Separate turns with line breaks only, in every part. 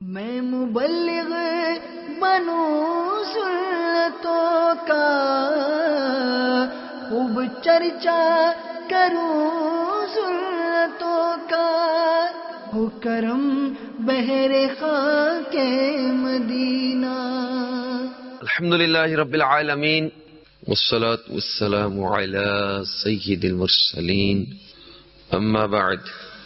میں مبلغ بنوں سنتوں کا، خوب چرچا کروں سنتوں کا، ہو کرم بہر خاک مدینہ۔
الحمدللہ رب العالمین، والصلاة والسلام علی سید المرسلین، اما بعد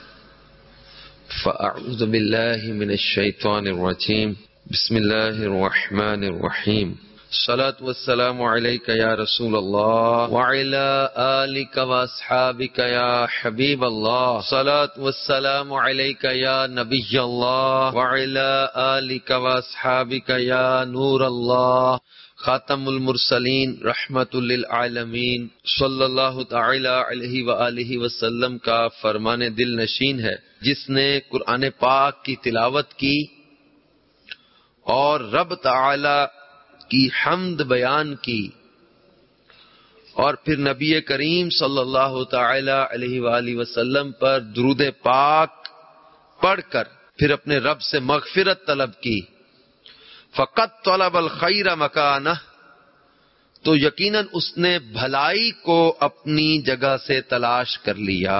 فاعوذ باللہ من الشیطان الرجیم، بسم اللہ الرحمن الرحیم۔ الصلاة والسلام علیک یا رسول اللہ وعلی آلک واصحابک یا حبیب اللہ، الصلاة والسلام علیک یا نبی اللہ وعلی آلک واصحابک یا نور اللہ، خاتم المرسلین رحمت للعالمین صلی اللہ تعالی علیہ وآلہ وسلم کا فرمان دل نشین ہے، جس نے قرآن پاک کی تلاوت کی اور رب تعالی کی حمد بیان کی، اور پھر نبی کریم صلی اللہ تعالی علیہ وآلہ وسلم پر درود پاک پڑھ کر پھر اپنے رب سے مغفرت طلب کی۔ فقط طلب الخیر مکانہ، تو یقیناً اس نے بھلائی کو اپنی جگہ سے تلاش کر لیا۔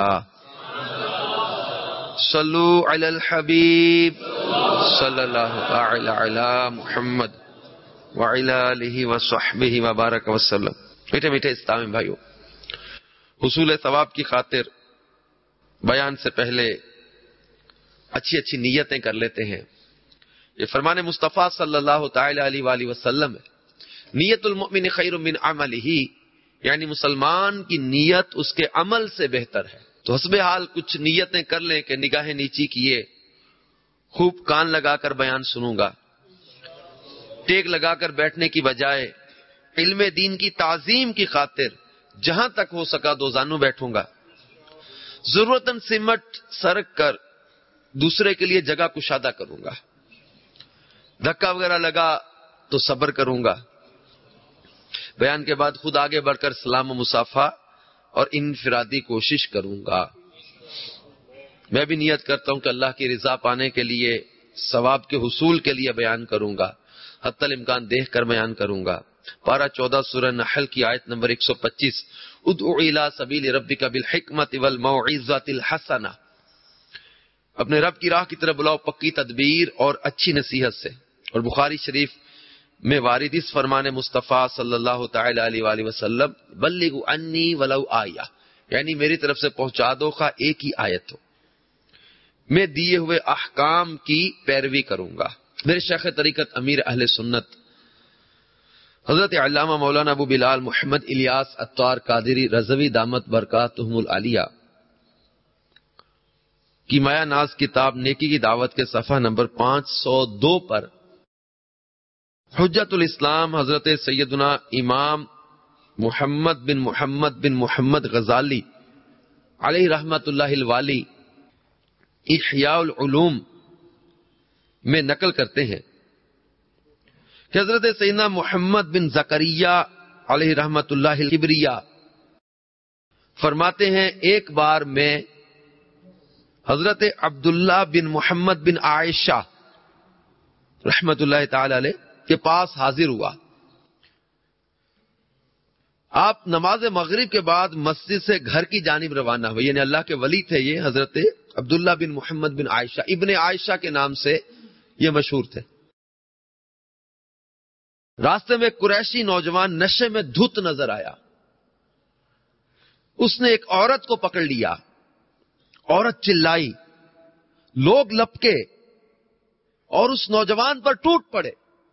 صلو علی الحبیب صلی اللہ تعالی علی محمد وعلی آلہ وصحبہ وبارک وسلم۔ میٹھے میٹھے اسلامی بھائیو، حصول ثواب کی خاطر بیان سے پہلے اچھی اچھی نیتیں کر لیتے ہیں۔ یہ فرمان مصطفیٰ صلی اللہ تعالی علیہ وآلہ وسلم ہے، نیت المؤمن خیر من عملہ، یعنی مسلمان کی نیت اس کے عمل سے بہتر ہے۔ تو حسب حال کچھ نیتیں کر لیں کہ نگاہ نیچی کیے خوب کان لگا کر بیان سنوں گا، ٹیک لگا کر بیٹھنے کی بجائے علم دین کی تعظیم کی خاطر جہاں تک ہو سکا دو زانوں بیٹھوں گا، ضرورتاً سمٹ سرک کر دوسرے کے لیے جگہ کشادہ کروں گا، دھکا وغیرہ لگا تو صبر کروں گا، بیان کے بعد خود آگے بڑھ کر سلام و مصافحہ اور انفرادی کوشش کروں گا۔ میں بھی نیت کرتا ہوں کہ اللہ کی رضا پانے کے لیے، ثواب کے حصول کے لیے بیان کروں گا، حتی الامکان دیکھ کر بیان کروں گا۔ پارہ 14 سورہ نحل کی آیت نمبر 125، ادعو الی سبیل ربک بالحکمۃ والموعظۃ الحسنہ، اپنے رب کی راہ کی طرف بلاؤ پکی تدبیر اور اچھی نصیحت سے۔ اور بخاری شریف میں وارد اس فرمان مصطفیٰ صلی اللہ تعالی علیہ وآلہ وسلم، بلغوا انی ولو آیہ، یعنی میری طرف سے پہنچا دو خواہ ایک ہی آیت ہو، میں دیے ہوئے احکام کی پیروی کروں گا۔ میرے شیخ طریقت امیر اہل سنت حضرت علامہ مولانا ابو بلال محمد الیاس عطار قادری رضوی دامت برکاتہم العالیہ کی مایا ناز کتاب نیکی کی دعوت کے صفحہ نمبر 502 پر حجت الاسلام حضرت سیدنا امام محمد بن محمد غزالی علیہ رحمت اللہ الوالی احیاء العلوم میں نقل کرتے ہیں کہ حضرت سیدنا محمد بن زکریا علیہ رحمت اللہ الکبریہ فرماتے ہیں، ایک بار میں حضرت عبداللہ بن محمد بن عائشہ رحمت اللہ تعالی علیہ کے پاس حاضر ہوا۔ آپ نماز مغرب کے بعد مسجد سے گھر کی جانب روانہ ہوئے، یعنی اللہ کے ولی تھے یہ حضرت عبداللہ بن محمد بن عائشہ، ابن عائشہ کے نام سے یہ مشہور تھے۔ راستے میں قریشی نوجوان نشے میں دھت نظر آیا، اس نے ایک عورت کو پکڑ لیا، عورت چلائی، لوگ لپکے اور اس نوجوان پر ٹوٹ پڑے۔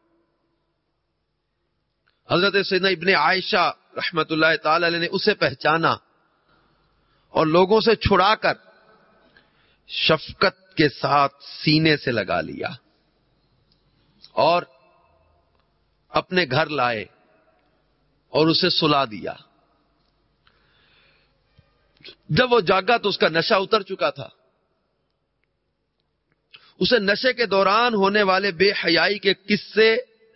حضرت سیدنا ابن عائشہ رحمت اللہ تعالی علیہ نے اسے پہچانا اور لوگوں سے چھڑا کر شفقت کے ساتھ سینے سے لگا لیا اور اپنے گھر لائے اور اسے سلا دیا۔ جب وہ جاگا تو اس کا نشہ اتر چکا تھا۔ اسے نشے کے دوران ہونے والے بے حیائی کے قصے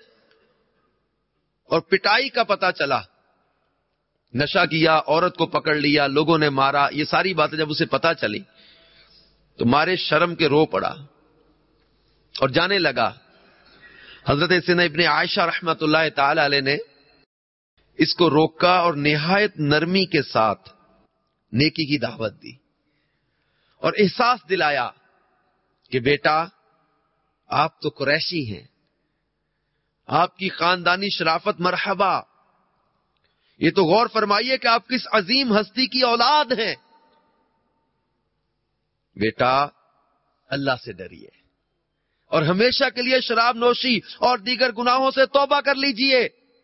اور پٹائی کا پتہ چلا، نشہ کیا، عورت کو پکڑ لیا، لوگوں نے مارا، یہ ساری باتیں جب اسے پتہ چلی تو مارے شرم کے رو پڑا، اور جانے لگا. حضرت سیدنا ابن عائشہ رحمت اللہ تعالی علیہ نے اس کو روکا اور نہایت نرمی کے ساتھ نیکی کی دعوت دی اور احساس دلایا کہ بیٹا آپ تو قریشی ہیں، آپ کی خاندانی شرافت مرحبا، یہ تو غور فرمائیے کہ آپ کس عظیم ہستی کی اولاد ہیں. بیٹا اللہ سے ڈریے اور ہمیشہ کے لیے شراب نوشی اور دیگر گناہوں سے توبہ کر لیجئے.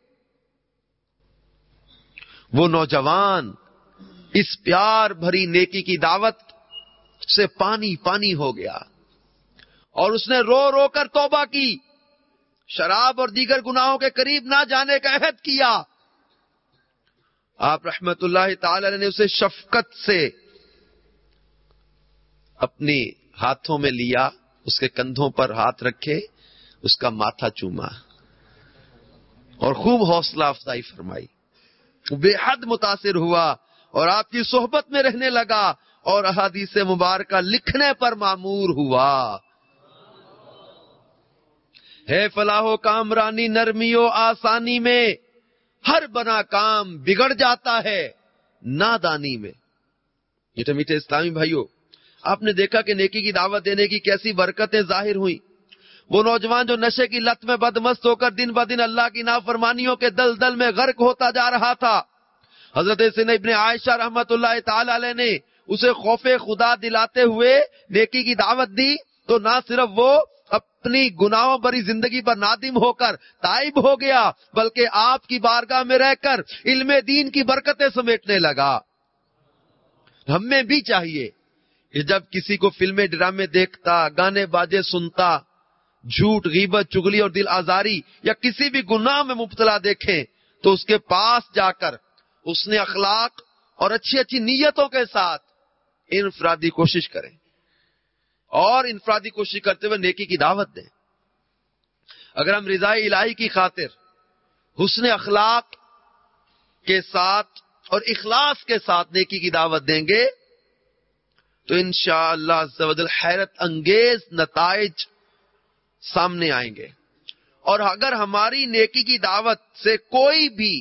وہ نوجوان اس پیار بھری نیکی کی دعوت سے پانی پانی ہو گیا اور اس نے رو رو کر توبہ کی، شراب اور دیگر گناہوں کے قریب نہ جانے کا عہد کیا. آپ رحمت اللہ تعالی علیہ نے اسے شفقت سے اپنی ہاتھوں میں لیا، اس کے کندھوں پر ہاتھ رکھے، اس کا ماتھا چوما اور خوب حوصلہ افزائی فرمائی. بے حد متاثر ہوا اور آپ کی صحبت میں رہنے لگا اور احادیث مبارکہ لکھنے پر مامور ہوا. ہے فلاح و کامرانی نرمی و آسانی میں، ہر بنا کام بگڑ جاتا ہے نادانی میں. میٹھے میٹھے اسلامی بھائیوں، آپ نے دیکھا کہ نیکی کی دعوت دینے کی کیسی برکتیں ظاہر ہوئیں. وہ نوجوان جو نشے کی لت میں بدمست ہو کر دن بدن اللہ کی نافرمانیوں کے دلدل میں غرق ہوتا جا رہا تھا، حضرت سیدنا ابن عائشہ رحمت اللہ تعالی علیہ نے اسے خوف خدا دلاتے ہوئے نیکی کی دعوت دی تو نہ صرف وہ اپنی گناہوں بھری زندگی پر نادم ہو کر تائب ہو گیا، بلکہ آپ کی بارگاہ میں رہ کر علم دین کی برکتیں سمیٹنے لگا. ہمیں بھی چاہیے کہ جب کسی کو فلمیں ڈرامے دیکھتا، گانے باجے سنتا، جھوٹ غیبت چغلی اور دل آزاری یا کسی بھی گناہ میں مبتلا دیکھیں تو اس کے پاس جا کر اس نے اخلاق اور اچھی اچھی نیتوں کے ساتھ انفرادی کوشش کریں اور انفرادی کوشش کرتے ہوئے نیکی کی دعوت دیں. اگر ہم رضائے الہی کی خاطر حسن اخلاق کے ساتھ اور اخلاص کے ساتھ نیکی کی دعوت دیں گے تو انشاءاللہ عز و جل حیرت انگیز نتائج سامنے آئیں گے. اور اگر ہماری نیکی کی دعوت سے کوئی بھی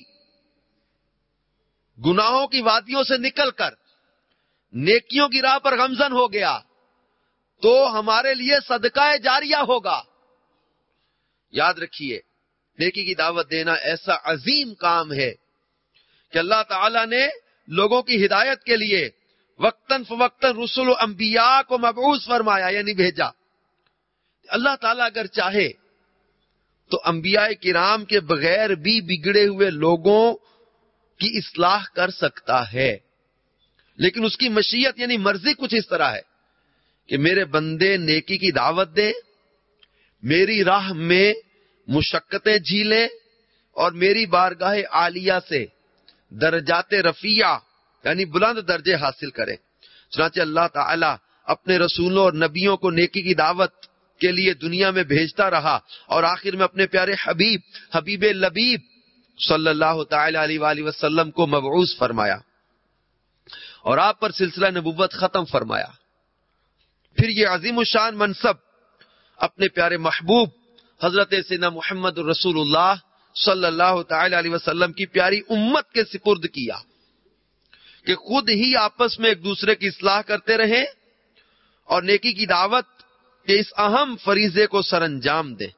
گناہوں کی وادیوں سے نکل کر نیکیوں کی راہ پر گامزن ہو گیا تو ہمارے لیے صدقہ جاریہ ہوگا. یاد رکھیے، نیکی کی دعوت دینا ایسا عظیم کام ہے کہ اللہ تعالی نے لوگوں کی ہدایت کے لیے وقتاً فوقتاً رسل و انبیاء کو مبعوث فرمایا، یعنی بھیجا. اللہ تعالیٰ اگر چاہے تو انبیاء کرام کے بغیر بھی بگڑے ہوئے لوگوں کی اصلاح کر سکتا ہے، لیکن اس کی مشیت یعنی مرضی کچھ اس طرح ہے کہ میرے بندے نیکی کی دعوت دیں، میری راہ میں مشقتیں جھیلیں اور میری بارگاہ عالیہ سے درجات رفیع یعنی بلند درجے حاصل کریں. چنانچہ اللہ تعالی اپنے رسولوں اور نبیوں کو نیکی کی دعوت کے لیے دنیا میں بھیجتا رہا اور آخر میں اپنے پیارے حبیب لبیب صلی اللہ تعالی علیہ وآلہ وسلم کو مبعوث فرمایا اور آپ پر سلسلہ نبوت ختم فرمایا. پھر یہ عظیم الشان منصب اپنے پیارے محبوب حضرت سیدنا محمد رسول اللہ صلی اللہ تعالی علیہ وسلم کی پیاری امت کے سپرد کیا کہ خود ہی آپس میں ایک دوسرے کی اصلاح کرتے رہیں اور نیکی کی دعوت کے اس اہم فریضے کو سر انجام دیں.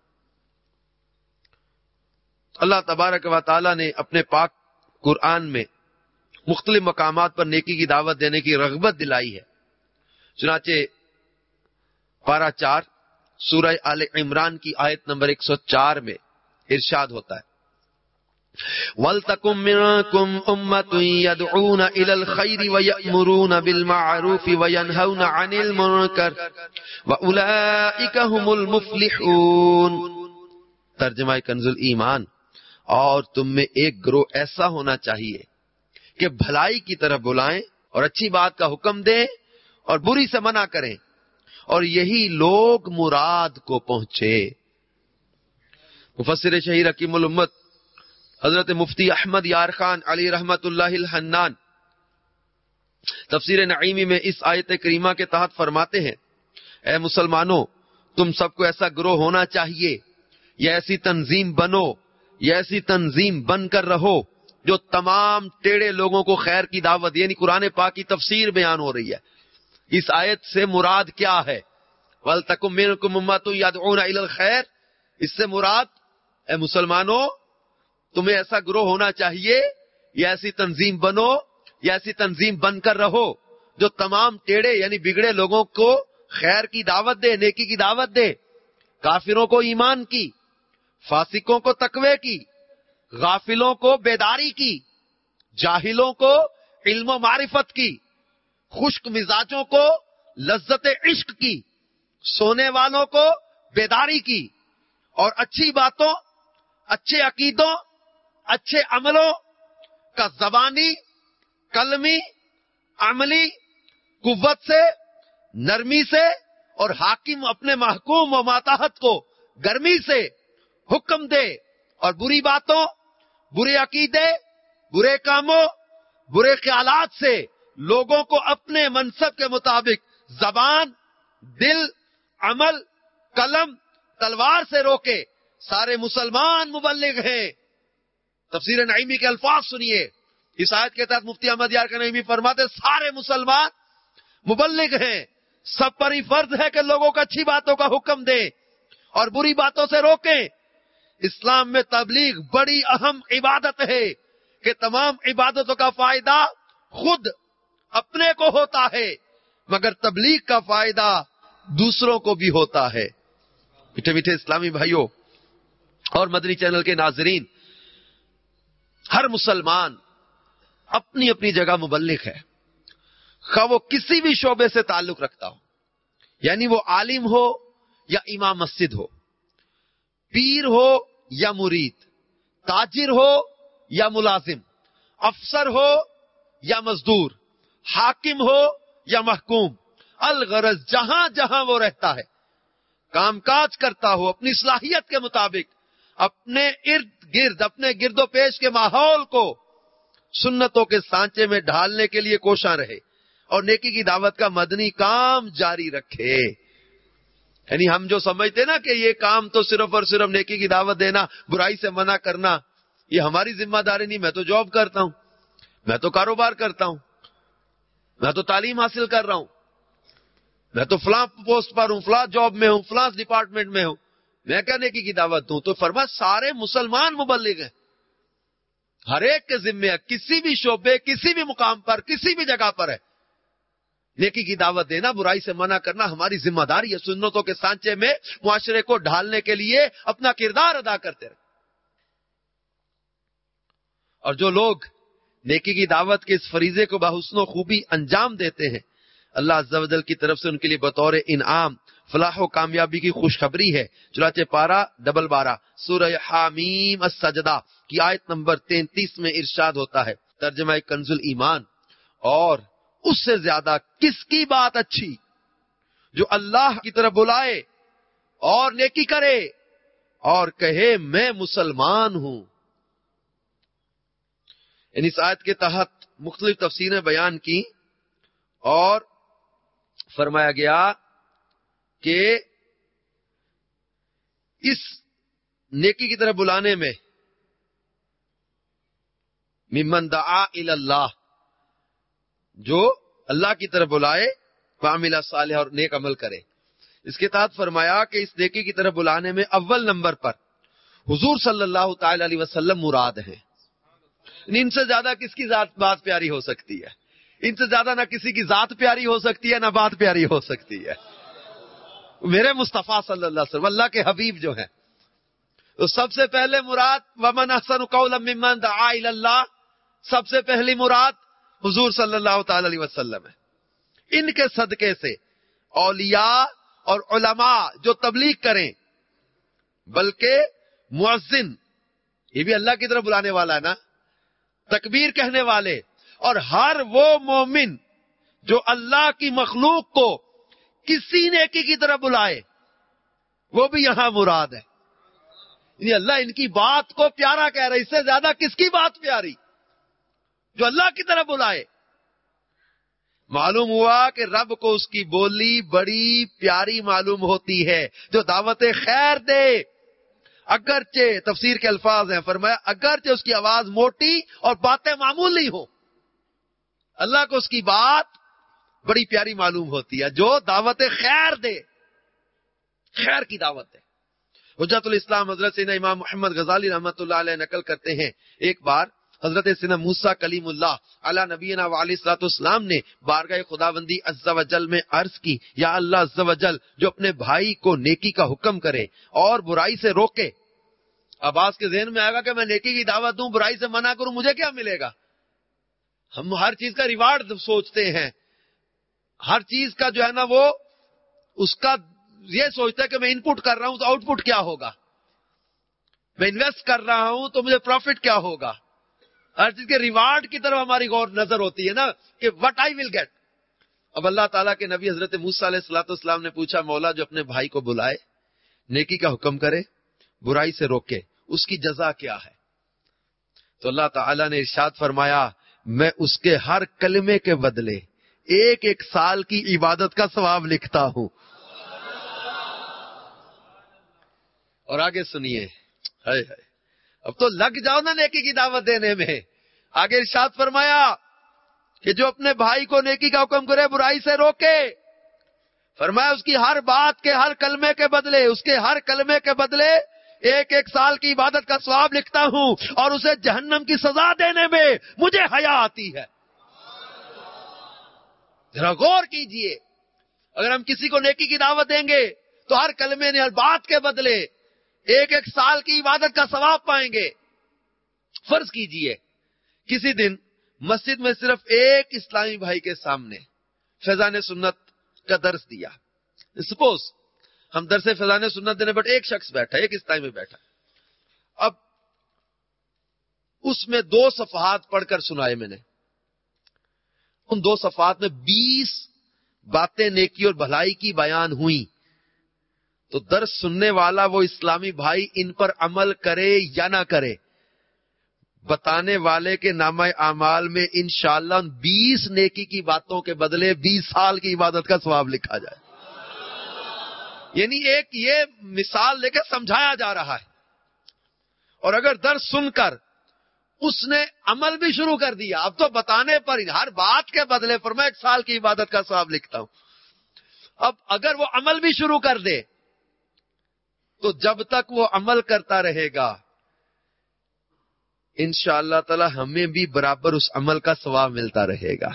اللہ تبارک و تعالی نے اپنے پاک قرآن میں مختلف مقامات پر نیکی کی دعوت دینے کی رغبت دلائی ہے. چنانچہ پارہ 4 سورہ آل عمران کی آیت نمبر 104 میں ارشاد ہوتا ہے وَلْتَكُمْ مِنْكُمْ أُمَّةٌ يَدْعُونَ إِلَى الْخَيْرِ وَيَأْمُرُونَ بِالْمَعْرُوفِ وَيَنْهَوْنَ عَنِ الْمُنْكَرِ وَأُولَئِكَ هُمُ الْمُفْلِحُونَ. ترجمہ کنز الایمان، اور تم میں ایک گروہ ایسا ہونا چاہیے کہ بھلائی کی طرف بلائیں اور اچھی بات کا حکم دیں اور بری سے منع کریں، اور یہی لوگ مراد کو پہنچے. مفسر شہیر حکیم الامت حضرت مفتی احمد یار خان علی رحمت اللہ الحنان تفسیر نعیمی میں اس آیت کریمہ کے تحت فرماتے ہیں اے مسلمانوں، تم سب کو ایسا گروہ ہونا چاہیے یا ایسی تنظیم بنو یا ایسی تنظیم بن کر رہو جو تمام ٹیڑے لوگوں کو خیر کی دعوت، یعنی قرآن پاک کی تفسیر بیان ہو رہی ہے. اس آیت سے مراد کیا ہے؟ وَلْتَكُن مِّنكُمْ أُمَّةٌ يَدْعُونَ إِلَى الْخَيْرِ، اس سے مراد اے مسلمانوں تمہیں ایسا گروہ ہونا چاہیے یا ایسی تنظیم بنو یا ایسی تنظیم بن کر رہو جو تمام ٹیڑے یعنی بگڑے لوگوں کو خیر کی دعوت دے، نیکی کی دعوت دے، کافروں کو ایمان کی، فاسقوں کو تقوی کی، غافلوں کو بیداری کی، جاہلوں کو علم و معرفت کی، خشک مزاجوں کو لذت عشق کی، سونے والوں کو بیداری کی، اور اچھی باتوں، اچھے عقیدوں، اچھے عملوں کا زبانی، قلمی، عملی قوت سے، نرمی سے، اور حاکم اپنے محکوم و ماتحت کو گرمی سے حکم دے، اور بری باتوں، برے عقیدے، برے کاموں، برے خیالات سے لوگوں کو اپنے منصب کے مطابق زبان، دل، عمل، قلم، تلوار سے روکے. سارے مسلمان مبلغ ہیں. تفسیر نعیمی کے الفاظ سنیے. اس آیت کے تحت مفتی احمد یار کا نعیمی فرماتے سارے مسلمان مبلغ ہیں، سب پر ہی فرض ہے کہ لوگوں کو اچھی باتوں کا حکم دیں اور بری باتوں سے روکیں. اسلام میں تبلیغ بڑی اہم عبادت ہے کہ تمام عبادتوں کا فائدہ خود اپنے کو ہوتا ہے مگر تبلیغ کا فائدہ دوسروں کو بھی ہوتا ہے. میٹھے میٹھے اسلامی بھائیوں اور مدنی چینل کے ناظرین، ہر مسلمان اپنی اپنی جگہ مبلغ ہے، خواہ وہ کسی بھی شعبے سے تعلق رکھتا ہو، یعنی وہ عالم ہو یا امام مسجد ہو، پیر ہو یا مرید، تاجر ہو یا ملازم، افسر ہو یا مزدور، حاکم ہو یا محکوم، الغرض جہاں جہاں وہ رہتا ہے، کام کاج کرتا ہو، اپنی صلاحیت کے مطابق اپنے ارد گرد، اپنے گرد و پیش کے ماحول کو سنتوں کے سانچے میں ڈھالنے کے لیے کوشاں رہے اور نیکی کی دعوت کا مدنی کام جاری رکھے. یعنی ہم جو سمجھتے نا کہ یہ کام تو صرف اور صرف نیکی کی دعوت دینا، برائی سے منع کرنا، یہ ہماری ذمہ داری نہیں. میں تو جاب کرتا ہوں، میں تو کاروبار کرتا ہوں، میں تو تعلیم حاصل کر رہا ہوں، میں تو فلاں پوسٹ پر ہوں، فلاں جاب میں ہوں، فلاں ڈپارٹمنٹ میں ہوں، میں کیا نیکی کی دعوت دوں؟ تو فرمایا سارے مسلمان مبلغ ہیں، ہر ایک کے ذمہ ہے، کسی بھی شعبے، کسی بھی مقام پر، کسی بھی جگہ پر ہے، نیکی کی دعوت دینا، برائی سے منع کرنا ہماری ذمہ داری ہے. سنتوں کے سانچے میں معاشرے کو ڈھالنے کے لیے اپنا کردار ادا کرتے رہے. اور جو لوگ نیکی کی دعوت کے اس فریضے کو بحسن و خوبی انجام دیتے ہیں، اللہ عز و جل کی طرف سے ان کے لیے بطور انعام فلاح و کامیابی کی خوشخبری ہے. چنانچہ پارہ 12 سورہ حامیم السجدہ کی آیت نمبر 33 میں ارشاد ہوتا ہے، ترجمہ کنز الایمان، اور اس سے زیادہ کس کی بات اچھی جو اللہ کی طرف بلائے اور نیکی کرے اور کہے میں مسلمان ہوں. یعنی اس آیت کے تحت مختلف تفسیریں بیان کی اور فرمایا گیا کہ اس نیکی کی طرف بلانے میں ممن دعا الی اللہ، جو اللہ کی طرف بلائے، وعمل صالح، اور نیک عمل کرے. اس کے تحت فرمایا کہ اس نیکی کی طرف بلانے میں اول نمبر پر حضور صلی اللہ تعالی علیہ وسلم مراد ہیں. ان سے زیادہ کس کی بات پیاری ہو سکتی ہے؟ ان سے زیادہ نہ کسی کی ذات پیاری ہو سکتی ہے، نہ بات پیاری ہو سکتی ہے. میرے مصطفیٰ صلی اللہ علیہ وسلم، اللہ کے حبیب جو ہیں، تو سب سے پہلے مراد ومن احسن قولا ممن دعا الی اللہ، سب سے پہلی مراد حضور صلی اللہ تعالی علیہ وسلم ہے. ان کے صدقے سے اولیاء اور علماء جو تبلیغ کریں، بلکہ مؤذن، یہ بھی اللہ کی طرف بلانے والا ہے نا، تکبیر کہنے والے، اور ہر وہ مومن جو اللہ کی مخلوق کو کسی نیکی کی طرف بلائے، وہ بھی یہاں مراد ہے. یعنی اللہ ان کی بات کو پیارا کہہ رہا ہے. اس سے زیادہ کس کی بات پیاری؟ جو اللہ کی طرف بلائے. معلوم ہوا کہ رب کو اس کی بولی بڑی پیاری معلوم ہوتی ہے جو دعوت خیر دے، اگرچہ تفسیر کے الفاظ ہیں، فرمایا اگرچہ اس کی آواز موٹی اور باتیں معمولی ہو، اللہ کو اس کی بات بڑی پیاری معلوم ہوتی ہے جو دعوت خیر دے، خیر کی دعوت دے۔ حجت الاسلام حضرت سیدنا امام محمد غزالی رحمۃ اللہ علیہ نقل کرتے ہیں، ایک بار حضرت سیدنا موسیٰ کلیم اللہ علی نبینا وعلیہ الصلوۃ والسلام نے بارگاہ خداوندی عز و جل میں عرض کی، یا اللہ عز و جل جو اپنے بھائی کو نیکی کا حکم کرے اور برائی سے روکے۔ عباس کے ذہن میں آئے گا کہ میں نیکی کی دعوت دوں، برائی سے منع کروں، مجھے کیا ملے گا؟ ہم ہر چیز کا ریوارڈ سوچتے ہیں، ہر چیز کا جو ہے نا وہ اس کا یہ سوچتا ہے کہ میں ان پٹ کر رہا ہوں تو آؤٹ پٹ کیا ہوگا، میں انویسٹ کر رہا ہوں تو مجھے پروفٹ کیا ہوگا۔ ہر چیز کے ریوارڈ کی طرف ہماری غور نظر ہوتی ہے نا کہ وٹ آئی ول گیٹ۔ اب اللہ تعالیٰ کے نبی حضرت موسیٰ علیہ الصلوۃ والسلام نے پوچھا، مولا جو اپنے بھائی کو بلائے، نیکی کا حکم کرے، برائی سے روکے، اس کی جزا کیا ہے؟ تو اللہ تعالیٰ نے ارشاد فرمایا، میں اس کے ہر کلمے کے بدلے ایک ایک سال کی عبادت کا ثواب لکھتا ہوں۔ اور آگے سنیے، اب تو لگ جاؤ نا نیکی کی دعوت دینے میں۔ آگے ارشاد فرمایا کہ جو اپنے بھائی کو نیکی کا حکم کرے، برائی سے روکے، فرمایا اس کی ہر بات کے ہر کلمے کے بدلے، اس کے ہر کلمے کے بدلے ایک ایک سال کی عبادت کا ثواب لکھتا ہوں، اور اسے جہنم کی سزا دینے میں مجھے حیا آتی ہے۔ ذرا غور کیجئے، اگر ہم کسی کو نیکی کی دعوت دیں گے تو ہر کلمے نے، ہر بات کے بدلے ایک ایک سال کی عبادت کا ثواب پائیں گے۔ فرض کیجئے کسی دن مسجد میں صرف ایک اسلامی بھائی کے سامنے فیضان سنت کا درس دیا، سپوز ہم درس فیضان سنت دینے بٹ ایک شخص بیٹھا، ایک اسلامی بیٹھا، اب اس میں 2 صفحات پڑھ کر سنائے میں نے، ان 2 صفحات میں 20 باتیں نیکی اور بھلائی کی بیان ہوئی، تو درس سننے والا وہ اسلامی بھائی ان پر عمل کرے یا نہ کرے، بتانے والے کے نامہ اعمال میں انشاءاللہ 20 نیکی کی باتوں کے بدلے 20 سال کی عبادت کا ثواب لکھا جائے۔ یعنی ایک یہ مثال لے کے سمجھایا جا رہا ہے، اور اگر درس سن کر اس نے عمل بھی شروع کر دیا، اب تو بتانے پر ہر بات کے بدلے پر میں 1 سال کی عبادت کا ثواب لکھتا ہوں، اب اگر وہ عمل بھی شروع کر دے تو جب تک وہ عمل کرتا رہے گا انشاءاللہ تعالی ہمیں بھی برابر اس عمل کا ثواب ملتا رہے گا۔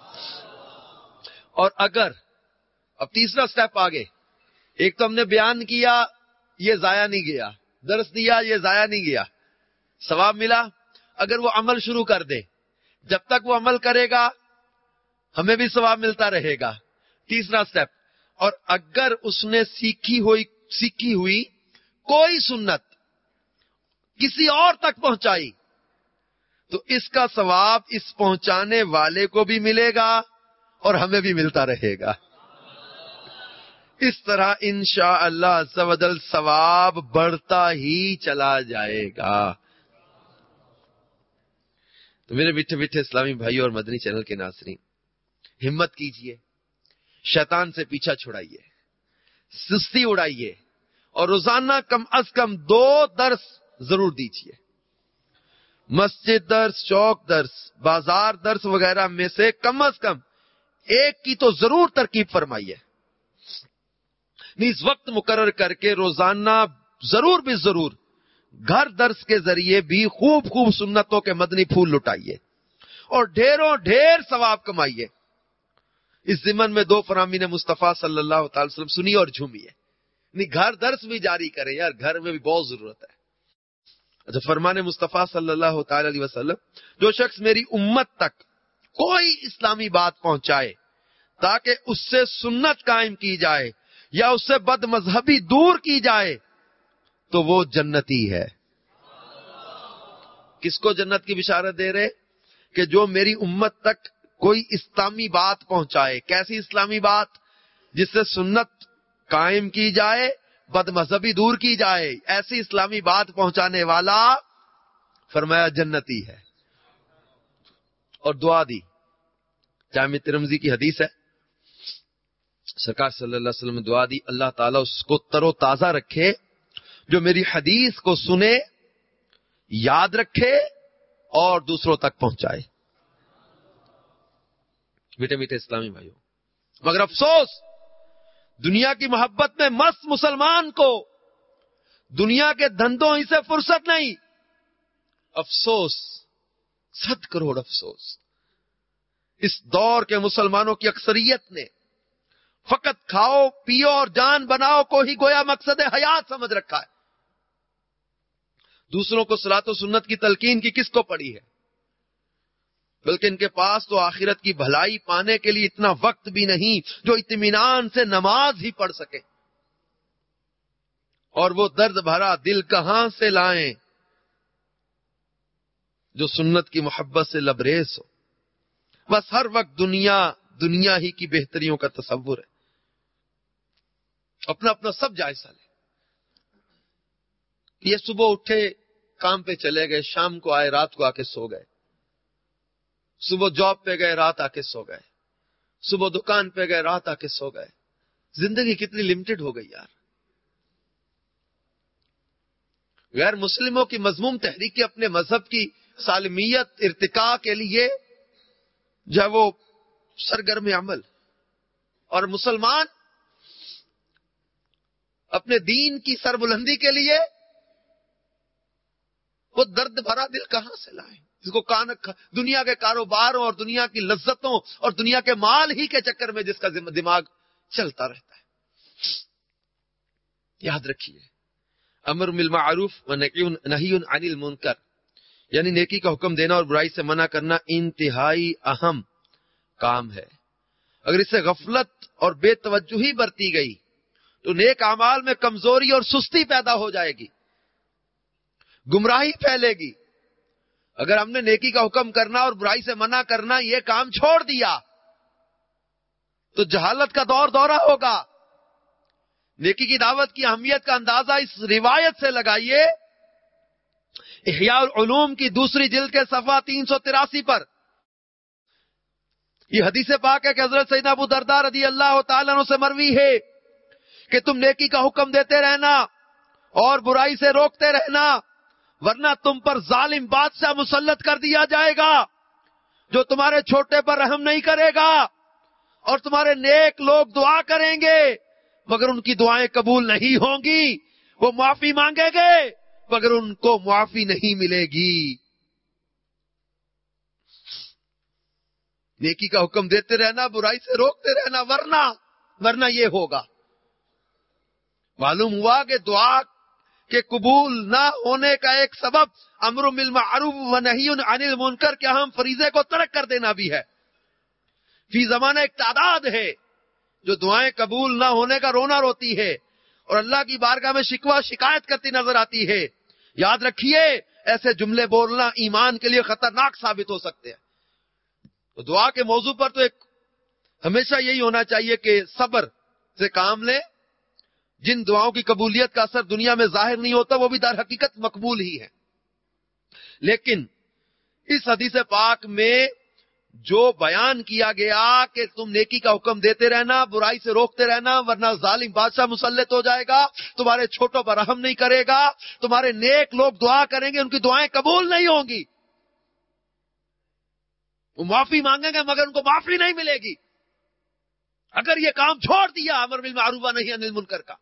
اور اگر اب تیسرا سٹیپ آگے، ایک تو ہم نے بیان کیا، یہ ضائع نہیں گیا، درس دیا، یہ ضائع نہیں گیا، ثواب ملا۔ اگر وہ عمل شروع کر دے، جب تک وہ عمل کرے گا ہمیں بھی ثواب ملتا رہے گا۔ تیسرا سٹیپ، اور اگر اس نے سیکھی ہوئی کوئی سنت کسی اور تک پہنچائی تو اس کا ثواب اس پہنچانے والے کو بھی ملے گا اور ہمیں بھی ملتا رہے گا۔ اس طرح انشاءاللہ عز و جل ثواب بڑھتا ہی چلا جائے گا۔ تو میرے میٹھے میٹھے اسلامی بھائی اور مدنی چینل کے ناظرین، ہمت کیجئے، شیطان سے پیچھا چھڑائیے، سستی اڑائیے، اور روزانہ کم از کم 2 درس ضرور دیجئے۔ مسجد درس، چوک درس، بازار درس وغیرہ میں سے کم از کم ایک کی تو ضرور ترکیب فرمائیے۔ اس وقت مقرر کر کے روزانہ ضرور بھی ضرور گھر درس کے ذریعے بھی خوب سنتوں کے مدنی پھول لٹائیے اور ڈھیروں ڈھیر ثواب کمائیے۔ اس ضمن میں 2 فرامین مصطفیٰ صلی اللہ تعالی وسلم سنیے اور جھومیے، یعنی گھر درس بھی جاری کریں یار، گھر میں بھی بہت ضرورت ہے۔ اچھا، فرمان مصطفیٰ صلی اللہ تعالی علیہ وسلم، جو شخص میری امت تک کوئی اسلامی بات پہنچائے تاکہ اس سے سنت قائم کی جائے یا اس سے بد مذہبی دور کی جائے تو وہ جنتی ہے۔ کس کو جنت کی بشارت دے رہے؟ کہ جو میری امت تک کوئی اسلامی بات پہنچائے۔ کیسی اسلامی بات؟ جس سے سنت قائم کی جائے، بد مذہبی دور کی جائے، ایسی اسلامی بات پہنچانے والا فرمایا جنتی ہے۔ اور دعا دی، جامع ترمذی کی حدیث ہے، سرکار صلی اللہ علیہ وسلم نے دعا دی، اللہ تعالیٰ اس کو تر و تازہ رکھے جو میری حدیث کو سنے، یاد رکھے اور دوسروں تک پہنچائے۔ میٹھے میٹھے اسلامی بھائیوں، مگر افسوس دنیا کی محبت میں مست مسلمان کو دنیا کے دھندوں ہی سے فرصت نہیں۔ افسوس، 100 کروڑ افسوس، اس دور کے مسلمانوں کی اکثریت نے فقط کھاؤ پیو اور جان بناؤ کو ہی گویا مقصد حیات سمجھ رکھا ہے۔ دوسروں کو صلاۃ و سنت کی تلقین کی کس کو پڑی ہے؟ بلکہ ان کے پاس تو آخرت کی بھلائی پانے کے لیے اتنا وقت بھی نہیں جو اطمینان سے نماز ہی پڑھ سکے، اور وہ درد بھرا دل کہاں سے لائیں جو سنت کی محبت سے لبریز ہو۔ بس ہر وقت دنیا ہی کی بہتریوں کا تصور ہے۔ اپنا اپنا سب جائزہ لے۔ یہ صبح اٹھے کام پہ چلے گئے، شام کو آئے، رات کو آ کے سو گئے، صبح جاب پہ گئے، رات آ کے سو گئے، صبح دکان پہ گئے، رات آ کے سو گئے۔ زندگی کتنی لمیٹڈ ہو گئی یار۔ غیر مسلموں کی مذموم تحریک اپنے مذہب کی سالمیت ارتقاء کے لیے جو ہے وہ سرگرم عمل، اور مسلمان اپنے دین کی سربلندی کے لیے وہ درد بھرا دل کہاں سے لائیں؟ اس کو دنیا کے کاروباروں اور دنیا کی لذتوں اور دنیا کے مال ہی کے چکر میں جس کا دماغ چلتا رہتا ہے۔ یاد رکھیے، امر بالمعروف و نہی عن المنکر، یعنی نیکی کا حکم دینا اور برائی سے منع کرنا انتہائی اہم کام ہے۔ اگر اس سے غفلت اور بے توجہی برتی گئی تو نیک اعمال میں کمزوری اور سستی پیدا ہو جائے گی، گمراہی پھیلے گی۔ اگر ہم نے نیکی کا حکم کرنا اور برائی سے منع کرنا یہ کام چھوڑ دیا تو جہالت کا دورہ ہوگا۔ نیکی کی دعوت کی اہمیت کا اندازہ اس روایت سے لگائیے، احیاء العلوم کی 2 جلد کے صفحہ 383 پر یہ حدیث پاک ہے کہ حضرت سیدنا ابو درداء رضی اللہ تعالیٰ عنہ سے مروی ہے کہ تم نیکی کا حکم دیتے رہنا اور برائی سے روکتے رہنا، ورنہ تم پر ظالم بادشاہ مسلط کر دیا جائے گا جو تمہارے چھوٹے پر رحم نہیں کرے گا، اور تمہارے نیک لوگ دعا کریں گے مگر ان کی دعائیں قبول نہیں ہوں گی، وہ معافی مانگیں گے مگر ان کو معافی نہیں ملے گی۔ نیکی کا حکم دیتے رہنا، برائی سے روکتے رہنا، ورنہ یہ ہوگا۔ معلوم ہوا کہ دعا کے قبول نہ ہونے کا ایک سبب امر بالمعروف و نہی عن المنکر کے اہم فریضے کو ترک کر دینا بھی ہے۔ فی زمانہ ایک تعداد ہے جو دعائیں قبول نہ ہونے کا رونا روتی ہے اور اللہ کی بارگاہ میں شکوہ شکایت کرتی نظر آتی ہے۔ یاد رکھیے، ایسے جملے بولنا ایمان کے لیے خطرناک ثابت ہو سکتے ہیں۔ تو دعا کے موضوع پر تو ایک ہمیشہ یہی ہونا چاہیے کہ صبر سے کام لیں۔ جن دعاؤں کی قبولیت کا اثر دنیا میں ظاہر نہیں ہوتا وہ بھی در حقیقت مقبول ہی ہے، لیکن اس حدیث پاک میں جو بیان کیا گیا کہ تم نیکی کا حکم دیتے رہنا، برائی سے روکتے رہنا، ورنہ ظالم بادشاہ مسلط ہو جائے گا، تمہارے چھوٹوں پر رحم نہیں کرے گا، تمہارے نیک لوگ دعا کریں گے ان کی دعائیں قبول نہیں ہوں گی، وہ معافی مانگیں گے مگر ان کو معافی نہیں ملے گی اگر یہ کام چھوڑ دیا امر بالمعروف و نہی عن المنکر کا۔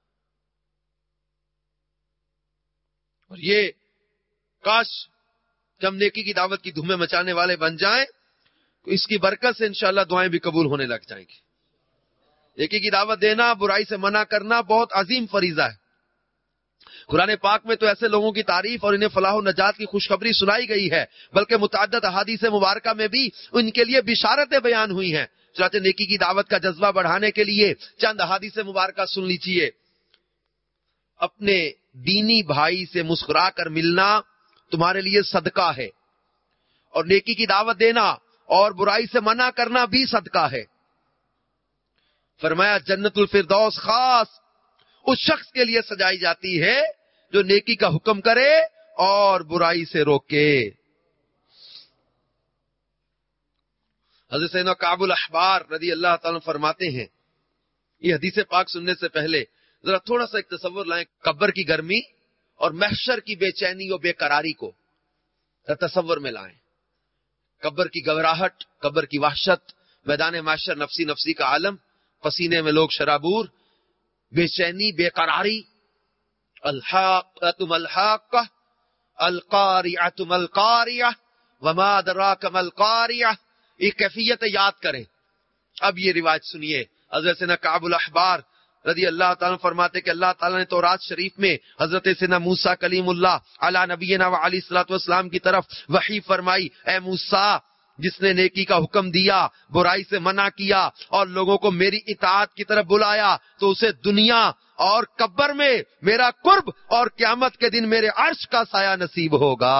اور یہ کاش کہ ہم نیکی کی دعوت کی دھومیں مچانے والے بن جائیں تو اس کی برکت سے انشاءاللہ دعائیں بھی قبول ہونے لگ جائیں گی۔ نیکی کی دعوت دینا، برائی سے منع کرنا بہت عظیم فریضہ ہے۔ قرآن پاک میں تو ایسے لوگوں کی تعریف اور انہیں فلاح و نجات کی خوشخبری سنائی گئی ہے، بلکہ متعدد احادیث مبارکہ میں بھی ان کے لیے بشارتیں بیان ہوئی ہیں۔ چنانچہ نیکی کی دعوت کا جذبہ بڑھانے کے لیے چند احادیث مبارکہ سن لیجیے۔ اپنے دینی بھائی سے مسکرا کر ملنا تمہارے لیے صدقہ ہے، اور نیکی کی دعوت دینا اور برائی سے منع کرنا بھی صدقہ ہے۔ فرمایا جنت الفردوس خاص اس شخص کے لیے سجائی جاتی ہے جو نیکی کا حکم کرے اور برائی سے روکے۔ حضرت سیدنا کعب الاحبار رضی اللہ تعالیٰ فرماتے ہیں، یہ حدیث پاک سننے سے پہلے ذرا تھوڑا سا ایک تصور لائیں، قبر کی گرمی اور محشر کی بے چینی اور بے قراری کو تصور میں لائیں. قبر کی گھبراہٹ، قبر کی وحشت، میدان محشر نفسی نفسی کا عالم، پسینے میں لوگ شرابور، بے چینی، بے قراری. الحاقۃ ما الحاقۃ القاریعۃ ما القاریعۃ وما ادراک ما القاریعۃ. یہ کیفیت یاد کریں. اب یہ روایت سنیے. حضرت سیدنا کعب الاحبار رضی اللہ تعالیٰ فرماتے کہ اللہ تعالیٰ نے تورات شریف میں حضرت سیدنا موسیٰ کلیم اللہ علی نبینا و علیہ الصلوۃ والسلام کی طرف وحی فرمائی، اے موسیٰ، جس نے نیکی کا حکم دیا، برائی سے منع کیا اور لوگوں کو میری اطاعت کی طرف بلایا، تو اسے دنیا اور قبر میں میرا قرب اور قیامت کے دن میرے عرش کا سایہ نصیب ہوگا.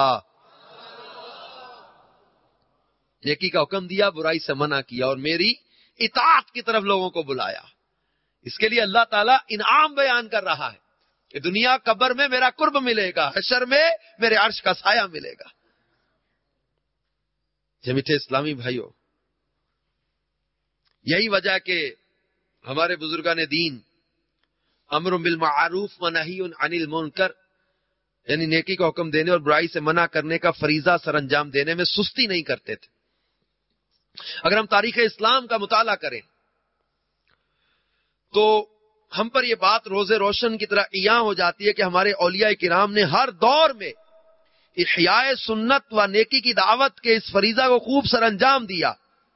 نیکی کا حکم دیا، برائی سے منع کیا اور میری اطاعت کی طرف لوگوں کو بلایا. اس کے لیے اللہ تعالیٰ انعام بیان کر رہا ہے کہ دنیا قبر میں میرا قرب ملے گا، حشر میں میرے عرش کا سایہ ملے گا. میٹھے اسلامی بھائیوں، یہی وجہ کہ ہمارے بزرگان دین امر بالمعروف و نہی عن المنکر، یعنی نیکی کا حکم دینے اور برائی سے منع کرنے کا فریضہ سر انجام دینے میں سستی نہیں کرتے تھے. اگر ہم تاریخ اسلام کا مطالعہ کریں تو ہم پر یہ بات روز روشن کی طرح عیاں ہو جاتی ہے کہ ہمارے اولیاء کرام نے ہر دور میں احیاء سنت و نیکی کی دعوت کے اس فریضہ کو خوب سر انجام دیا.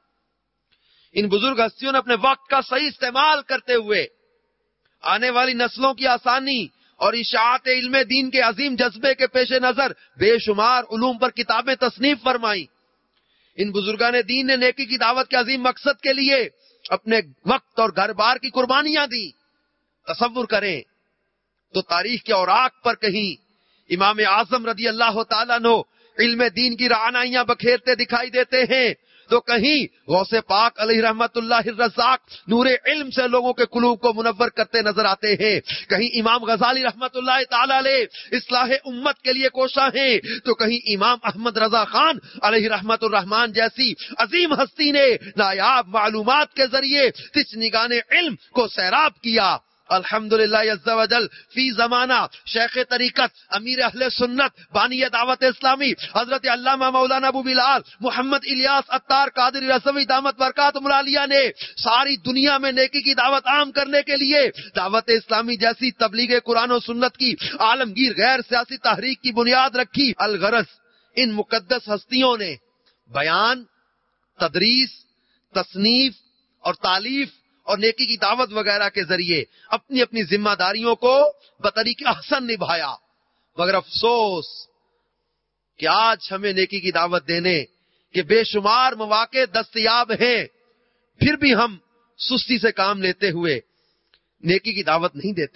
ان بزرگ ہستیوں نے اپنے وقت کا صحیح استعمال کرتے ہوئے آنے والی نسلوں کی آسانی اور اشاعت علم دین کے عظیم جذبے کے پیش نظر بے شمار علوم پر کتابیں تصنیف فرمائیں. ان بزرگان دین نے نیکی کی دعوت کے عظیم مقصد کے لیے اپنے وقت اور گھر بار کی قربانیاں دی. تصور کریں تو تاریخ کے اوراق پر کہیں امام اعظم رضی اللہ تعالیٰ عنہ علم دین کی رعنائیاں بکھیرتے دکھائی دیتے ہیں، تو کہیں غوث پاک علیہ رحمت اللہ الرزاق نور علم سے لوگوں کے قلوب کو منور کرتے نظر آتے ہیں، کہیں امام غزالی رحمت اللہ تعالی علیہ اصلاح امت کے لیے کوشاں ہیں، تو کہیں امام احمد رضا خان علیہ رحمت الرحمان جیسی عظیم ہستی نے نایاب معلومات کے ذریعے تشنگان علم کو سیراب کیا. الحمدللہ عز و جل فی زمانہ شیخ طریقت امیر اہل سنت بانی دعوت اسلامی حضرت علامہ مولانا ابو بلال محمد الیاس عطار قادری رضوی دامت برکاتہم العالیہ نے ساری دنیا میں نیکی کی دعوت عام کرنے کے لیے دعوت اسلامی جیسی تبلیغ قرآن و سنت کی عالمگیر غیر سیاسی تحریک کی بنیاد رکھی. الغرض ان مقدس ہستیوں نے بیان، تدریس، تصنیف اور تالیف اور نیکی کی دعوت وغیرہ کے ذریعے اپنی اپنی ذمہ داریوں کو بطریق احسن نبھایا. مگر افسوس کہ آج ہمیں نیکی کی دعوت دینے کے بے شمار مواقع دستیاب ہیں، پھر بھی ہم سستی سے کام لیتے ہوئے نیکی کی دعوت نہیں دیتے.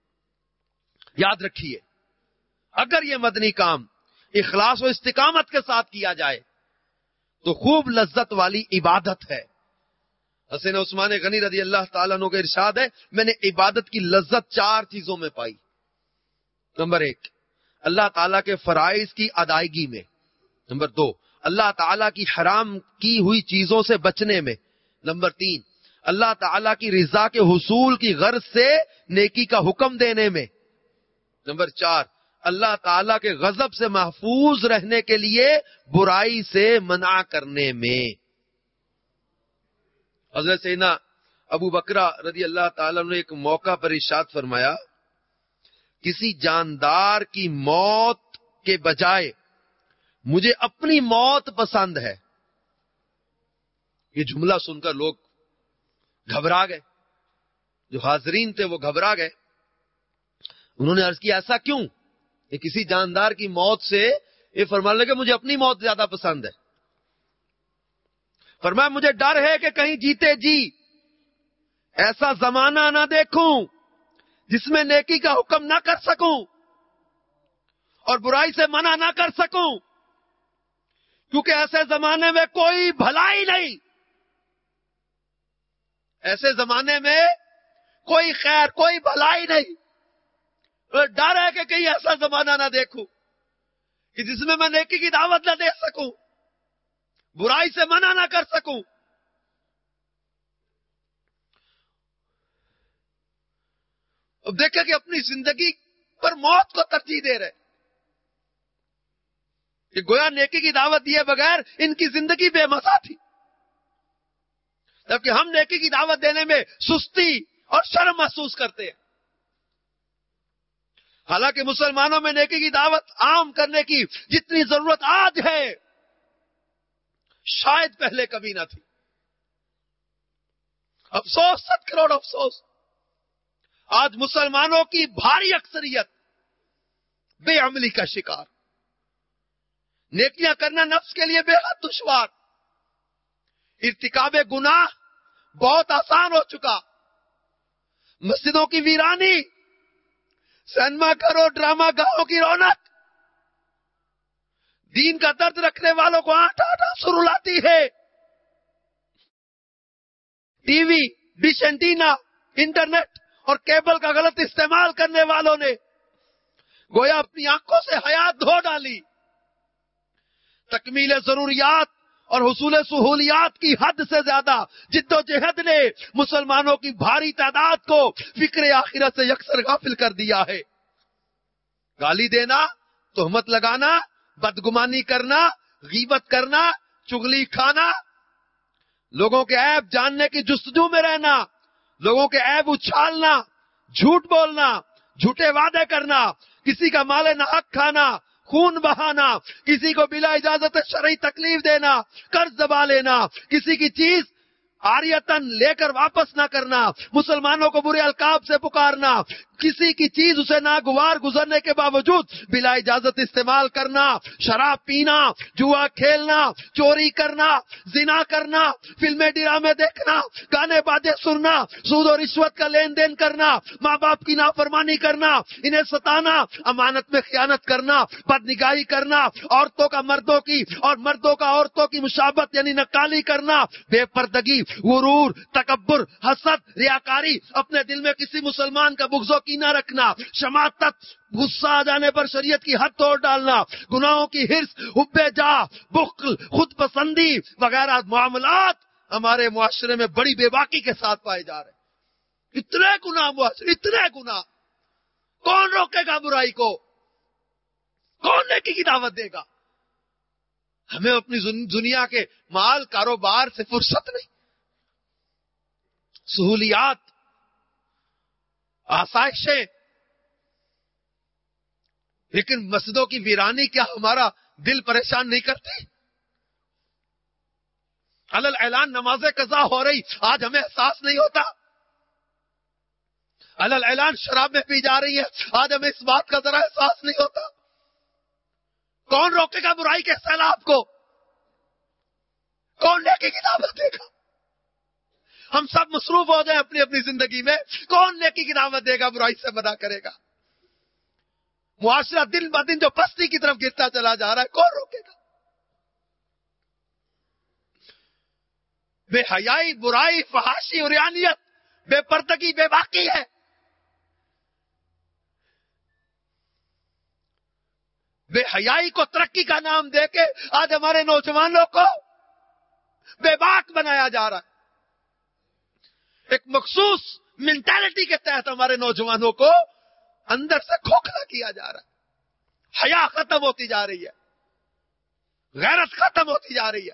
یاد رکھیے، اگر یہ مدنی کام اخلاص و استقامت کے ساتھ کیا جائے تو خوب لذت والی عبادت ہے. حسین عثمان غنی رضی اللہ تعالیٰ عنہ کا ارشاد ہے، میں نے عبادت کی لذت 4 چیزوں میں پائی. نمبر 1، اللہ تعالیٰ کے فرائض کی ادائیگی میں. نمبر 2، اللہ تعالیٰ کی حرام کی ہوئی چیزوں سے بچنے میں. نمبر 3، اللہ تعالیٰ کی رضا کے حصول کی غرض سے نیکی کا حکم دینے میں. نمبر 4، اللہ تعالیٰ کے غضب سے محفوظ رہنے کے لیے برائی سے منع کرنے میں. حضرت سیدنا ابو بکرہ رضی اللہ تعالیٰ نے ایک موقع پر ارشاد فرمایا، کسی جاندار کی موت کے بجائے مجھے اپنی موت پسند ہے. یہ جملہ سن کر لوگ گھبرا گئے، جو حاضرین تھے وہ گھبرا گئے. انہوں نے عرض کیا ایسا کیوں؟ کہ کسی جاندار کی موت سے یہ فرمان لگے مجھے اپنی موت زیادہ پسند ہے. فرمایا مجھے ڈر ہے کہ کہیں جیتے جی ایسا زمانہ نہ دیکھوں جس میں نیکی کا حکم نہ کر سکوں اور برائی سے منع نہ کر سکوں، کیونکہ ایسے زمانے میں کوئی بھلائی نہیں، ایسے زمانے میں کوئی خیر، کوئی بھلائی نہیں. ڈر ہے کہ کہیں ایسا زمانہ نہ دیکھوں کہ جس میں نیکی کی دعوت نہ دے سکوں، برائی سے منع نہ کر سکوں اب دیکھیں کہ اپنی زندگی پر موت کو ترجیح دے رہے کہ گویا نیکی کی دعوت دیے بغیر ان کی زندگی بے مزہ تھی، جبکہ ہم نیکی کی دعوت دینے میں سستی اور شرم محسوس کرتے ہیں. حالانکہ مسلمانوں میں نیکی کی دعوت عام کرنے کی جتنی ضرورت آج ہے شاید پہلے کبھی نہ تھی. افسوس، 7 کروڑ افسوس، آج مسلمانوں کی بھاری اکثریت بے عملی کا شکار. نیکیاں کرنا نفس کے لیے بے حد دشوار، ارتکاب گناہ بہت آسان ہو چکا. مسجدوں کی ویرانی، سینما گھروں ڈرامہ گاہوں کی رونق دین کا درد رکھنے والوں کو آٹھ آنسو رلاتی ہے. T V, dish antenna, internet اور کیبل کا غلط استعمال کرنے والوں نے گویا اپنی آنکھوں سے حیات دھو ڈالی. تکمیل ضروریات اور حصول سہولیات کی حد سے زیادہ جد و جہد نے مسلمانوں کی بھاری تعداد کو فکر آخرت سے یکسر غافل کر دیا ہے. گالی دینا، تہمت لگانا، بدگمانی کرنا، غیبت کرنا، چغلی کھانا، لوگوں کے عیب جاننے کی جستجو میں رہنا، لوگوں کے عیب اچھالنا، جھوٹ بولنا، جھوٹے وعدے کرنا، کسی کا مال ناحق کھانا، خون بہانا، کسی کو بلا اجازت شرعی تکلیف دینا، قرض دبا لینا، کسی کی چیز عاریتاً لے کر واپس نہ کرنا، مسلمانوں کو برے القاب سے پکارنا، کسی کی چیز اسے ناگوار گزرنے کے باوجود بلا اجازت استعمال کرنا، شراب پینا، جوا کھیلنا، چوری کرنا، زنا کرنا، فلمیں ڈرامے دیکھنا، گانے بازے سننا، سود و رشوت کا لین دین کرنا، ماں باپ کی نافرمانی کرنا، انہیں ستانا، امانت میں خیانت کرنا، بدنگاہی کرنا، عورتوں کا مردوں کی اور مردوں کا عورتوں کی مشابہت یعنی نقالی کرنا، بے پردگی، غرور، تکبر، حسد، ریاکاری، اپنے دل میں کسی مسلمان کا بغض و کینہ رکھنا، شماتت، غصہ آ جانے پر شریعت کی حد توڑ ڈالنا، گناہوں کی حرص، حب جاہ، بخل، خود پسندی وغیرہ معاملات ہمارے معاشرے میں بڑی بے باکی کے ساتھ پائے جا رہے ہیں. اتنے گناہ معاشرے، اتنے گناہ، کون روکے گا برائی کو؟ کون نیکی کی دعوت دے گا؟ ہمیں اپنی دنیا کے مال کاروبار سے فرصت نہیں. سہولیات، آسائشیں، لیکن مسجدوں کی ویرانی کیا ہمارا دل پریشان نہیں کرتی؟ علل اعلان نمازیں قضا ہو رہی، آج ہمیں احساس نہیں ہوتا؟ علل اعلان شرابیں پی جا رہی ہیں، آج ہمیں اس بات کا ذرا احساس نہیں ہوتا؟ کون روکے گا برائی کے سیلاب کو؟ کون نیکی کی دعوت دے گا؟ ہم سب مصروف ہو جائیں اپنی اپنی زندگی میں، کون نیکی کی دعوت دے گا، برائی سے منع کرے گا؟ معاشرہ دن ب دن جو پستی کی طرف گرتا چلا جا رہا ہے، کون روکے گا؟ بے حیائی، برائی، فحاشی اور عریانیت، بے پردگی، بے باکی ہے. بے حیائی کو ترقی کا نام دے کے آج ہمارے نوجوانوں کو بے باک بنایا جا رہا ہے. ایک مخصوص مینٹالٹی کے تحت ہمارے نوجوانوں کو اندر سے کھوکھلا کیا جا رہا ہے. حیا ختم ہوتی جا رہی ہے، غیرت ختم ہوتی جا رہی ہے.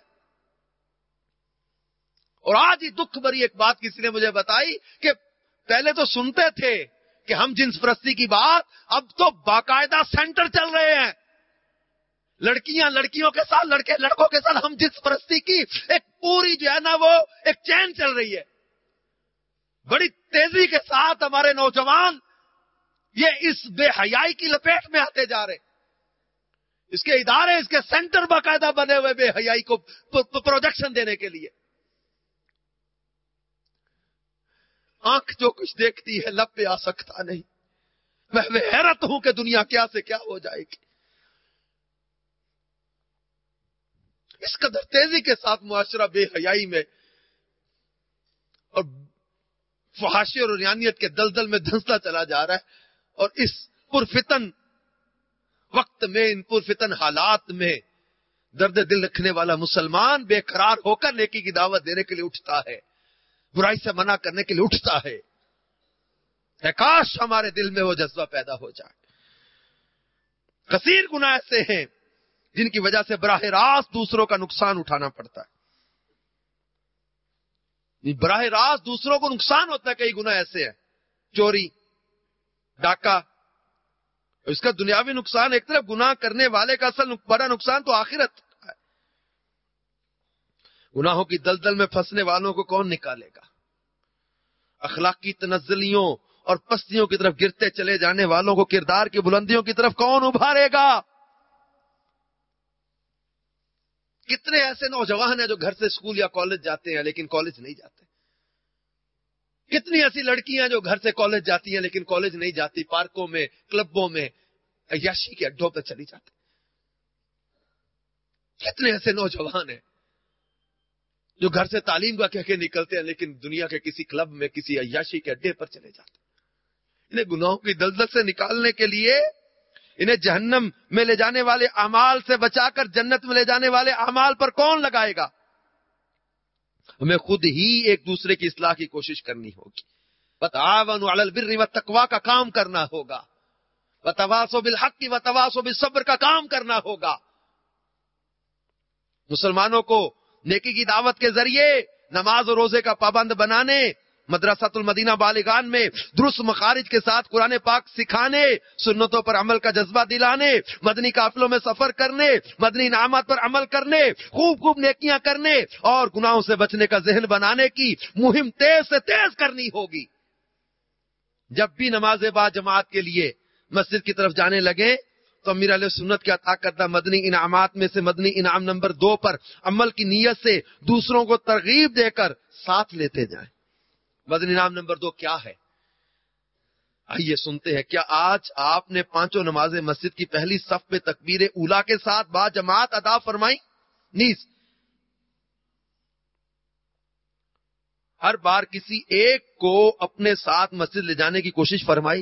اور آج ہی دکھ بھری ایک بات کسی نے مجھے بتائی کہ پہلے تو سنتے تھے کہ ہم جنس پرستی کی بات، اب تو باقاعدہ سینٹر چل رہے ہیں. لڑکیاں لڑکیوں کے ساتھ، لڑکے لڑکوں کے ساتھ ہم جنس پرستی کی ایک پوری جو ہے نا وہ ایک چین چل رہی ہے. بڑی تیزی کے ساتھ ہمارے نوجوان یہ اس بے حیائی کی لپیٹ میں آتے جا رہے. اس کے ادارے، اس کے سینٹر باقاعدہ بنے ہوئے بے حیائی کو پروجیکشن دینے کے لیے. آنکھ جو کچھ دیکھتی ہے لب پہ آ سکتا نہیں. میں حیرت ہوں کہ دنیا کیا سے کیا ہو جائے گی. اس قدر تیزی کے ساتھ معاشرہ بے حیائی میں اور فحاشی اور عریانیت کے دلدل میں دھنستا چلا جا رہا ہے. اور اس پرفتن وقت میں، ان پرفتن حالات میں درد دل رکھنے والا مسلمان بے قرار ہو کر نیکی کی دعوت دینے کے لیے اٹھتا ہے، برائی سے منع کرنے کے لیے اٹھتا ہے. ہے کاش ہمارے دل میں وہ جذبہ پیدا ہو جائے. کثیر گناہ ایسے ہیں جن کی وجہ سے براہ راست دوسروں کا نقصان اٹھانا پڑتا ہے. براہ راست دوسروں کو نقصان ہوتا ہے. کئی گناہ ایسے ہیں, چوری, ڈاکہ, اس کا دنیاوی نقصان ایک طرف, گناہ کرنے والے کا اصل بڑا نقصان تو آخرت ہے. گناہوں کی دلدل میں پھنسنے والوں کو کون نکالے گا؟ اخلاقی تنزلیوں اور پستیوں کی طرف گرتے چلے جانے والوں کو کردار کی بلندیوں کی طرف کون ابھارے گا؟ کتنے ایسے نوجوان ہیں جو گھر سے اسکول یا کالج جاتے ہیں لیکن کالج نہیں جاتے. کتنی ایسی لڑکیاں جو گھر سے کالج جاتی ہیں لیکن کالج نہیں جاتی, پارکوں میں, کلبوں میں, عیاشی کے اڈوں پہ چلی جاتی. کتنے ایسے نوجوان ہیں جو گھر سے تعلیم کا کہہ کے نکلتے ہیں لیکن دنیا کے کسی کلب میں, کسی عیاشی کے اڈے پر چلے جاتے ہیں. انہیں گناہوں کی دلدل سے نکالنے کے لیے, انہیں جہنم میں لے جانے والے اعمال سے بچا کر جنت میں لے جانے والے اعمال پر کون لگائے گا؟ ہمیں خود ہی ایک دوسرے کی اصلاح کی کوشش کرنی ہوگی. وتعاونوا علی البر والتقوی کا کام کرنا ہوگا. وتواصوا بالحق وتواصوا بالصبر کا کام کرنا ہوگا. مسلمانوں کو نیکی کی دعوت کے ذریعے نماز اور روزے کا پابند بنانے, مدرسۃ المدینہ بالغان میں درست مخارج کے ساتھ قرآن پاک سکھانے, سنتوں پر عمل کا جذبہ دلانے, مدنی قافلوں میں سفر کرنے, مدنی انعامات پر عمل کرنے, خوب خوب نیکیاں کرنے اور گناہوں سے بچنے کا ذہن بنانے کی مہم تیز سے تیز کرنی ہوگی. جب بھی نماز با جماعت کے لیے مسجد کی طرف جانے لگے تو امیر علیہ سنت کے عطا کردہ مدنی انعامات میں سے مدنی انعام نمبر 2 پر عمل کی نیت سے دوسروں کو ترغیب دے کر ساتھ لیتے جائیں. مدنی انعام نمبر 2 کیا ہے؟ آئیے سنتے ہیں. کیا آج آپ نے 5 نمازیں مسجد کی پہلی صف میں تکبیر اولا کے ساتھ با جماعت ادا فرمائی؟ نیز ہر بار کسی ایک کو اپنے ساتھ مسجد لے جانے کی کوشش فرمائی؟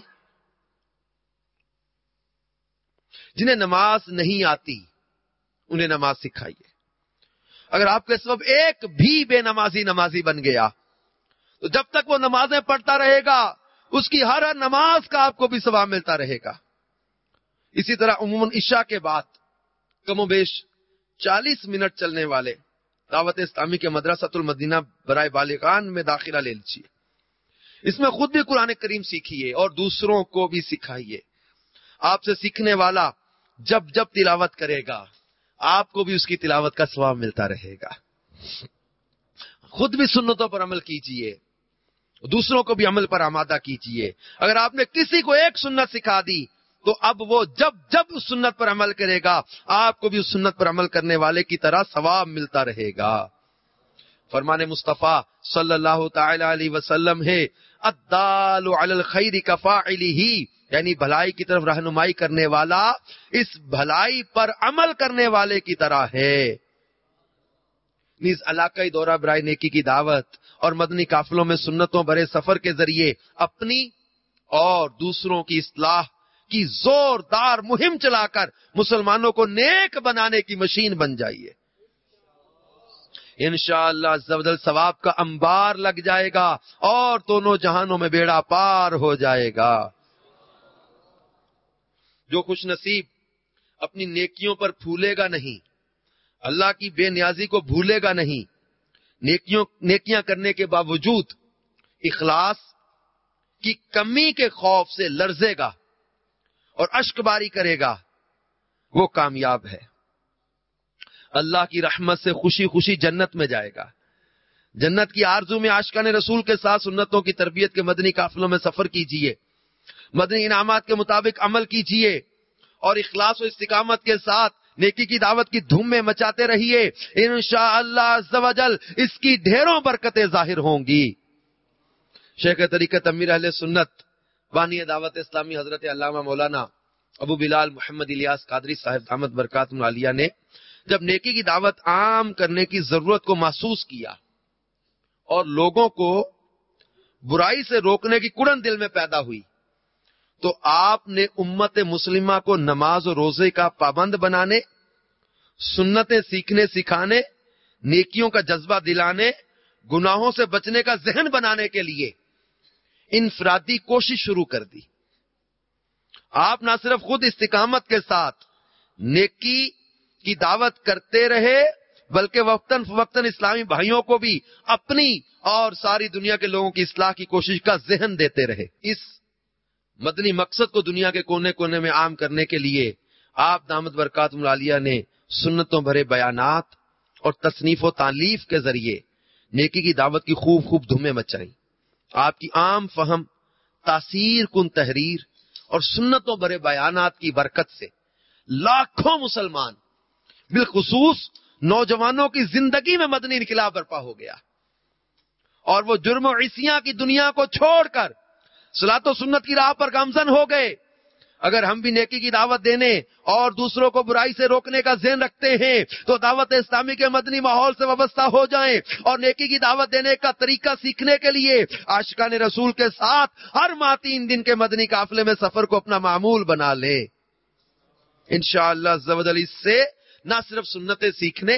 جنہیں نماز نہیں آتی انہیں نماز سکھائیے. اگر آپ کے سبب ایک بھی بے نمازی بن گیا تو جب تک وہ نمازیں پڑھتا رہے گا اس کی ہر نماز کا آپ کو بھی ثواب ملتا رہے گا. اسی طرح عموماً عشاء کے بعد کم و بیش 40 منٹ چلنے والے دعوت اسلامی کے مدرسۃ المدینہ برائے بالغان میں داخلہ لے لیجیے. اس میں خود بھی قرآن کریم سیکھیے اور دوسروں کو بھی سکھائیے. آپ سے سیکھنے والا جب جب تلاوت کرے گا آپ کو بھی اس کی تلاوت کا ثواب ملتا رہے گا. خود بھی سنتوں پر عمل کیجیے, دوسروں کو بھی عمل پر آمادہ کیجیے. اگر آپ نے کسی کو ایک سنت سکھا دی تو اب وہ جب جب اس سنت پر عمل کرے گا آپ کو بھی اس سنت پر عمل کرنے والے کی طرح ثواب ملتا رہے گا. فرمان مصطفیٰ صلی اللہ تعالی علیہ وسلم ہے, الدال علی الخیر کفاعلہ, یعنی بھلائی کی طرف رہنمائی کرنے والا اس بھلائی پر عمل کرنے والے کی طرح ہے. نیز علاقائی دورہ برائے نیکی کی دعوت اور مدنی قافلوں میں سنتوں بھرے سفر کے ذریعے اپنی اور دوسروں کی اصلاح کی زوردار مہم چلا کر مسلمانوں کو نیک بنانے کی مشین بن جائیے. انشاءاللہ عز و جل ثواب کا انبار لگ جائے گا اور دونوں جہانوں میں بیڑا پار ہو جائے گا. جو خوش نصیب اپنی نیکیوں پر پھولے گا نہیں, اللہ کی بے نیازی کو بھولے گا نہیں, نیکیاں کرنے کے باوجود اخلاص کی کمی کے خوف سے لرزے گا اور اشک باری کرے گا, وہ کامیاب ہے. اللہ کی رحمت سے خوشی خوشی جنت میں جائے گا. جنت کی آرزو میں عاشقان رسول کے ساتھ سنتوں کی تربیت کے مدنی قافلوں میں سفر کیجیے, مدنی انعامات کے مطابق عمل کیجیے اور اخلاص و استقامت کے ساتھ نیکی کی دعوت کی دھوم میں مچاتے رہیے. انشاءاللہ عز و جل اس کی ڈھیروں برکتیں ظاہر ہوں گی. شیخ طریقت امیر اہل سنت بانی دعوت اسلامی حضرت علامہ مولانا ابو بلال محمد الیاس قادری صاحب دامت برکاتہم العالیہ نے جب نیکی کی دعوت عام کرنے کی ضرورت کو محسوس کیا اور لوگوں کو برائی سے روکنے کی کڑن دل میں پیدا ہوئی تو آپ نے امت مسلمہ کو نماز و روزے کا پابند بنانے, سنتیں سیکھنے سکھانے, نیکیوں کا جذبہ دلانے, گناہوں سے بچنے کا ذہن بنانے کے لیے انفرادی کوشش شروع کر دی. آپ نہ صرف خود استقامت کے ساتھ نیکی کی دعوت کرتے رہے بلکہ وقتاً فوقتاً اسلامی بھائیوں کو بھی اپنی اور ساری دنیا کے لوگوں کی اصلاح کی کوشش کا ذہن دیتے رہے. اس مدنی مقصد کو دنیا کے کونے کونے میں عام کرنے کے لیے آپ دامت برکاتہم العالیہ نے سنتوں بھرے بیانات اور تصنیف و تالیف کے ذریعے نیکی کی دعوت کی خوب خوب دھومیں مچائیں. آپ کی عام فہم، تاثیر کن تحریر اور سنتوں بھرے بیانات کی برکت سے لاکھوں مسلمان بالخصوص نوجوانوں کی زندگی میں مدنی انقلاب برپا ہو گیا اور وہ جرم و عصیاں کی دنیا کو چھوڑ کر صلاۃ و سنت کی راہ پر گامزن ہو گئے. اگر ہم بھی نیکی کی دعوت دینے اور دوسروں کو برائی سے روکنے کا ذہن رکھتے ہیں تو دعوت اسلامی کے مدنی ماحول سے وابستہ ہو جائیں اور نیکی کی دعوت دینے کا طریقہ سیکھنے کے لیے عاشقان رسول کے ساتھ ہر ماہ 3 دن کے مدنی قافلے میں سفر کو اپنا معمول بنا لیں. انشاءاللہ عز و جل اس سے نہ صرف سنتیں سیکھنے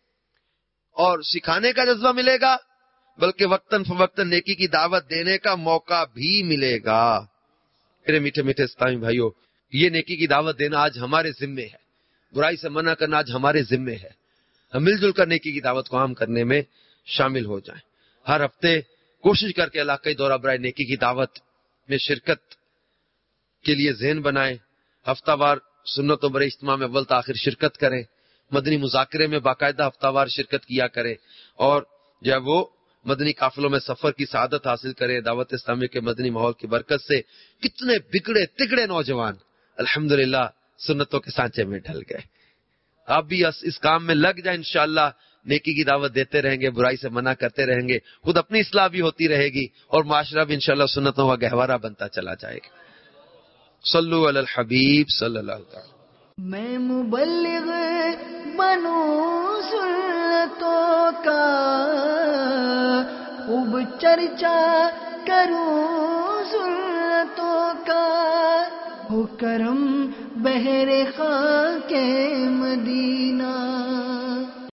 اور سکھانے کا جذبہ ملے گا بلکہ وقتاً فوقتاً نیکی کی دعوت دینے کا موقع بھی ملے گا. میرے میٹھے میٹھے اسلامی بھائیوں، یہ نیکی کی دعوت دینا آج ہمارے ذمے ہے، برائی سے منع کرنا آج ہمارے ذمے ہے. ہم مل جل کر نیکی کی دعوت کو عام کرنے میں شامل ہو جائیں. ہر ہفتے کوشش کر کے علاقائی دورہ برائے نیکی کی دعوت میں شرکت کے لیے ذہن بنائیں. ہفتہ وار سنتوں برے اجتماع میں اول تاخیر شرکت کریں. مدنی مذاکرے میں باقاعدہ ہفتہ وار شرکت کیا کریں اور جب وہ مدنی قافلوں میں سفر کی سعادت حاصل کریں. دعوت اسلامی کے مدنی ماحول کی برکت سے کتنے بگڑے تگڑے نوجوان الحمدللہ سنتوں کے سانچے میں ڈھل گئے. آپ بھی اس کام میں لگ جائیں. انشاءاللہ نیکی کی دعوت دیتے رہیں گے، برائی سے منع کرتے رہیں گے، خود اپنی اصلاح بھی ہوتی رہے گی اور معاشرہ بھی انشاءاللہ سنتوں کا گہوارہ بنتا چلا جائے گا. صلو علی الحبیب صلی اللہ علیہ وسلم.
میں مبلغ بنوں سنتوں کا، خوب چرچا کروں سنتوں کا، ہو کرم بہر خاک مدینہ.